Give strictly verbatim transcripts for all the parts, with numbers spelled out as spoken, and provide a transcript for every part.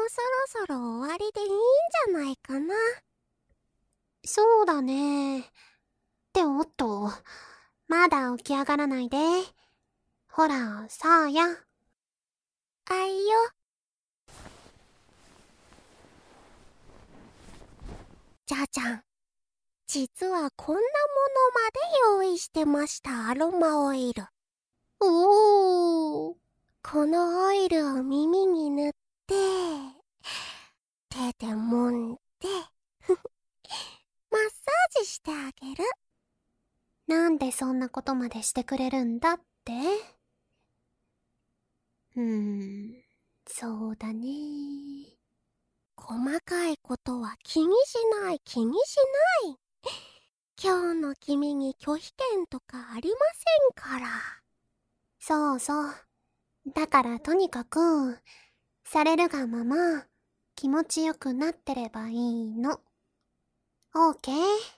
そろそろ終わりでいいんじゃないかな。 そうだね。っておっと、まだ起き上がらないで。ほら、さあや。 あいよ。じゃじゃん。実はこんなものまで用意してました。アロマオイル。 おー。 このオイルを耳に塗って、手で揉んで、マッサージしてあげる。 なんでそんなことまでしてくれるんだって？うーん、そうだね。 細かいことは気にしない気にしない。今日の君に拒否権とかありませんから。 そうそう。だからとにかく、されるがまま、気持ちよくなってればいいの。オーケー？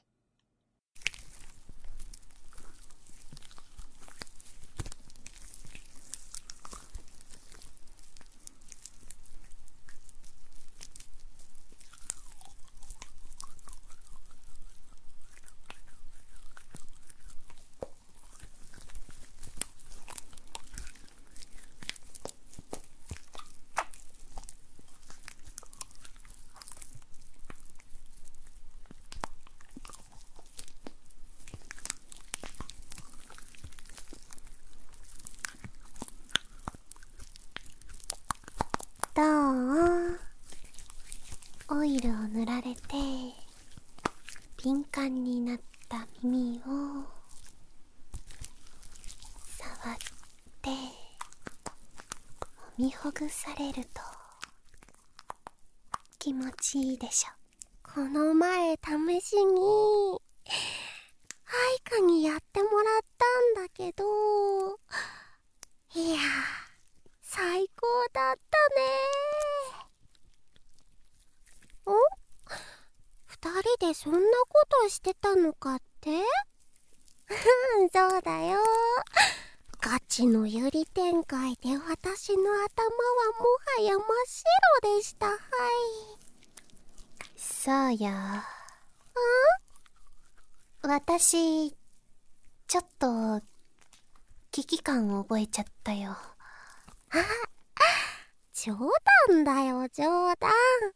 どう？オイルを塗られて、敏感になった耳を、触って、揉みほぐされると、気持ちいいでしょ。 この前試しに愛花にやってもらったんだけど、いや最高だったね。ん？二人でそんなことしてたのかって？うん、そうだよ。ガチのユリ展開で私の頭はもはや真っ白でした。はい。 さあや。私、ちょっと、危機感を覚えちゃったよ。 冗談だよ、冗談。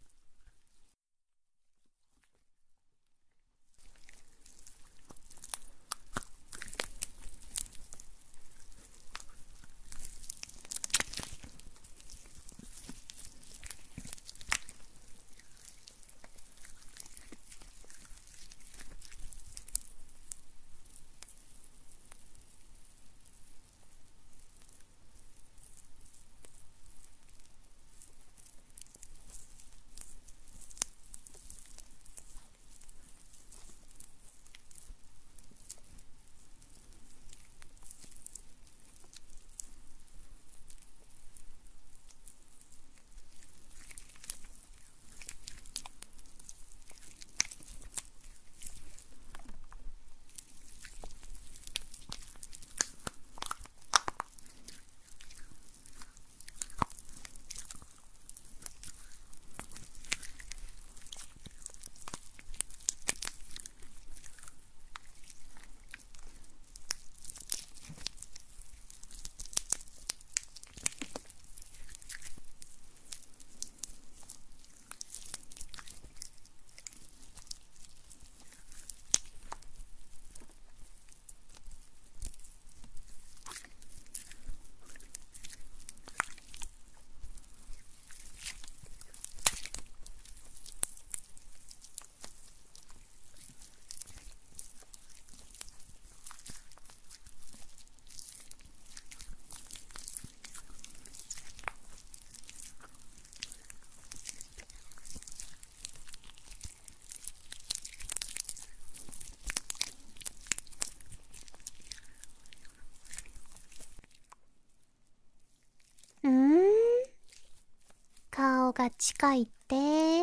うーん？顔が近いって？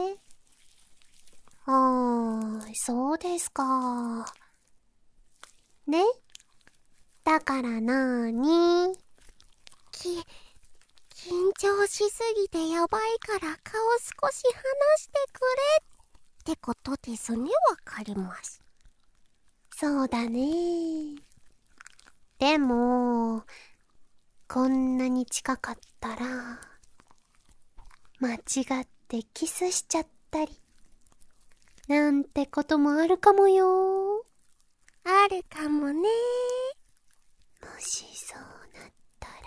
あー、そうですか。で、だからなーに？ き、緊張張しすぎてやばいから顔少し離してくれってことですね。わかります。 そうだね。でも、こんなに近かったら、間違ってキスしちゃったり、なんてこともあるかもよ。 あるかもね。 もしそうなったら、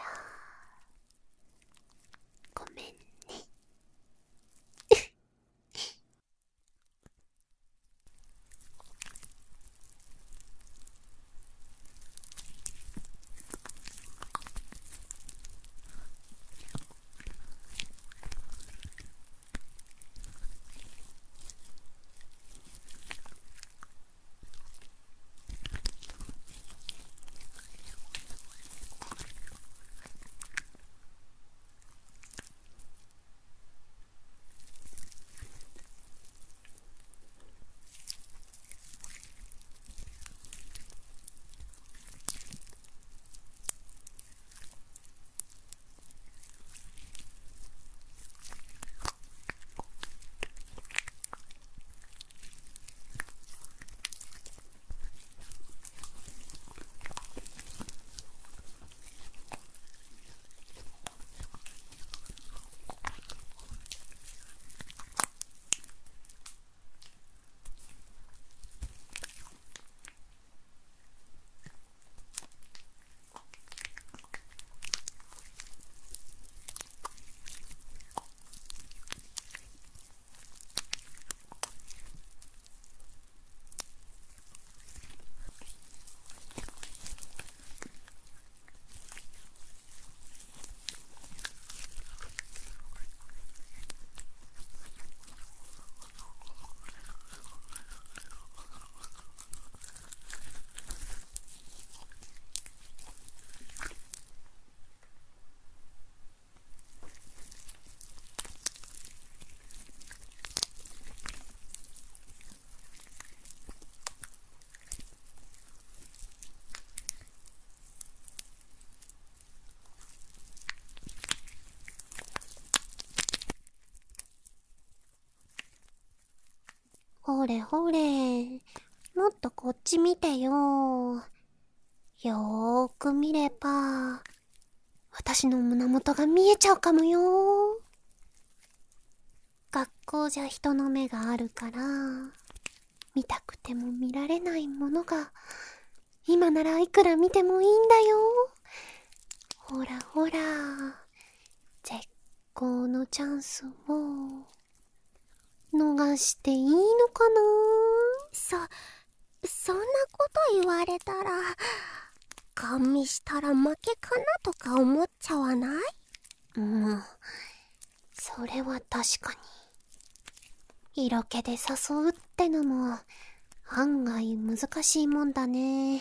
ごめんね。ほれほれ、もっとこっち見てよ。よーく見れば、私の胸元が見えちゃうかもよ。学校じゃ人の目があるから、見たくても見られないものが、今ならいくら見てもいいんだよ。ほらほら、絶好のチャンスを、逃していいのかな。 そ、そんなこと言われたら、ガン見したら負けかなとか思っちゃわない？ もう、それは確かに。色気で誘うってのも、案外難しいもんだね。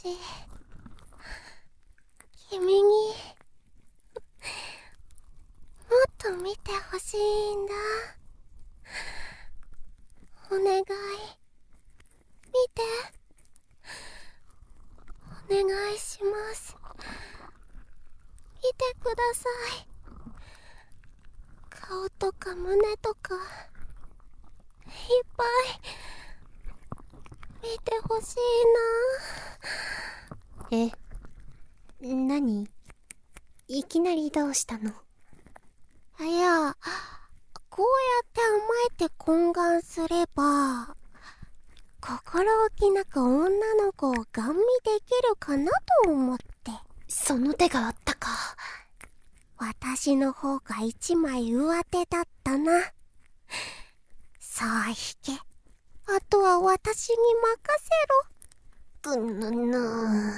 君にもっと見てほしいんだ。お願い、見て。お願いします。見てください。顔とか胸とかいっぱい見てほしいな。 え、なに？いきなりどうしたの？ いや、こうやって甘えて懇願すれば、心置きなく女の子をガン見できるかなと思って。 その手があったか。 私の方が一枚上手だったな。さあ引け。あとは私に任せろ。 ぐぬぬ。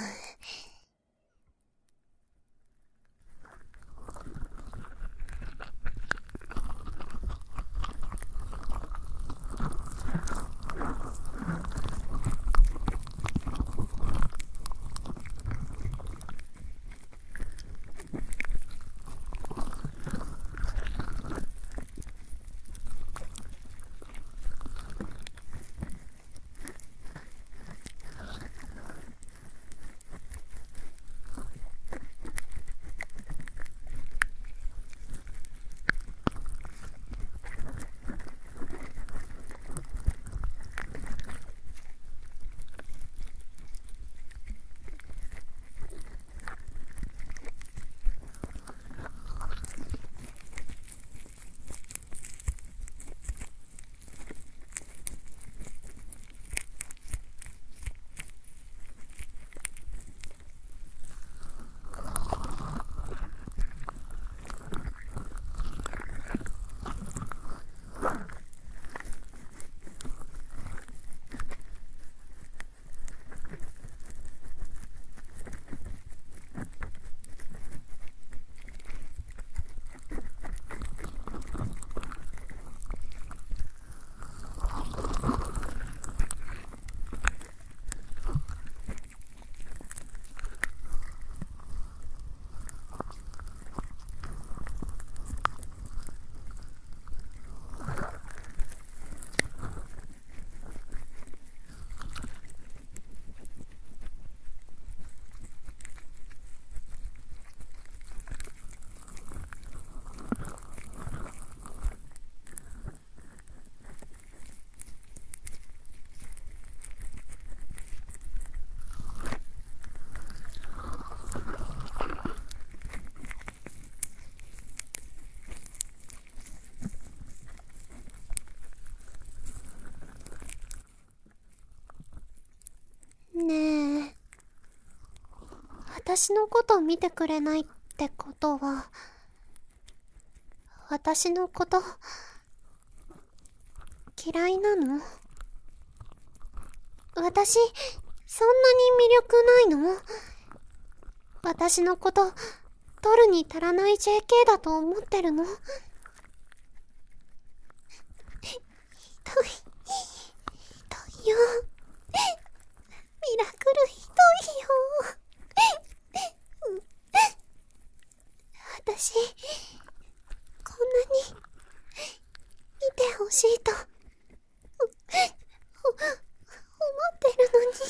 ねえ、私のこと見てくれないってことは、私のこと嫌いなの？私そんなに魅力ないの？私のこと取るに足らない ジェーケー だと思ってるの？ひどい、ひどいよ。ミラクルひどいよ。私こんなに見てほしいと思ってるのに。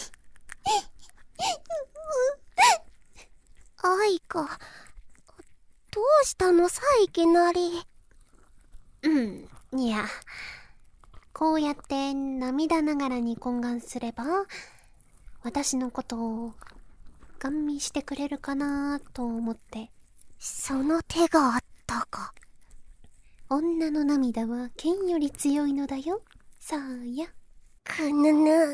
愛か、どうしたのさ、いきなり。 うん、いや、こうやって涙ながらに懇願すれば、私のことをガン見してくれるかなと思って。 その手があったか。 女の涙は剣より強いのだよ、さあや。 くぬぬ。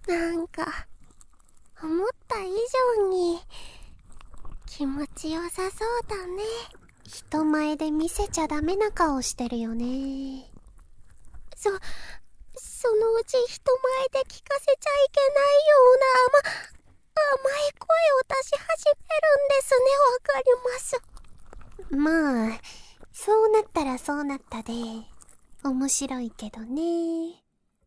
なんか思った以上に気持ちよさそうだね。 人前で見せちゃダメな顔してるよね。 そ、そのうち人前で聞かせちゃいけないような甘、甘い声を出し始めるんですね。わかります。 まあ、そうなったらそうなったで、面白いけどね。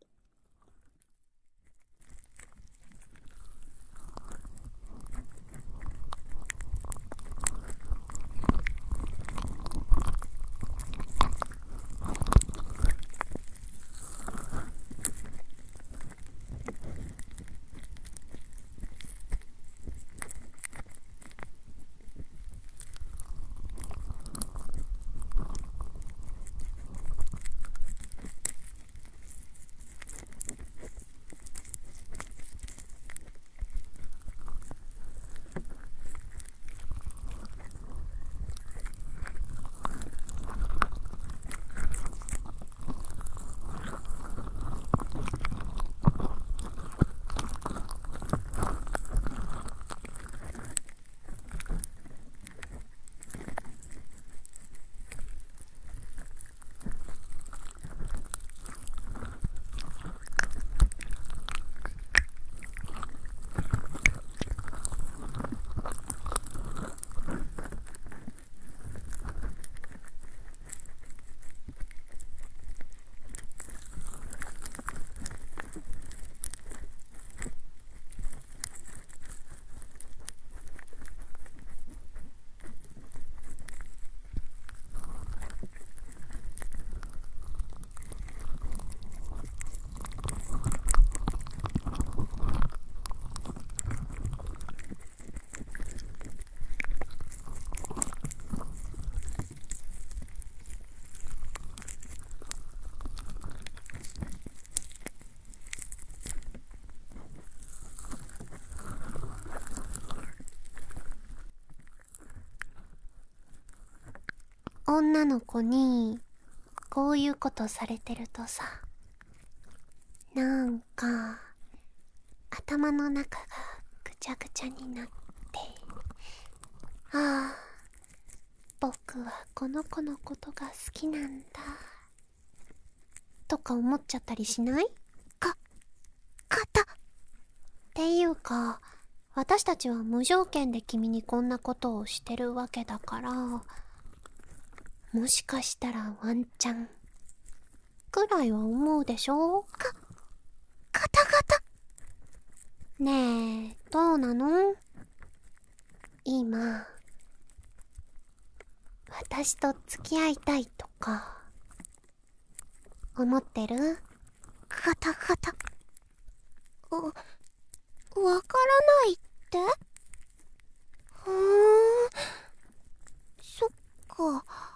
女の子にこういうことされてるとさ、なんか頭の中がぐちゃぐちゃになって、ああ、僕はこの子のことが好きなんだとか思っちゃったりしない？ か、かた。 っていうか、私たちは無条件で君にこんなことをしてるわけだから、もしかしたらワンチャンくらいは思うでしょ？ か、かたがた。 ねえ、どうなの？今、私と付き合いたいとか、思ってる？ かたかた。わ、わからないって？ふーん、そっか。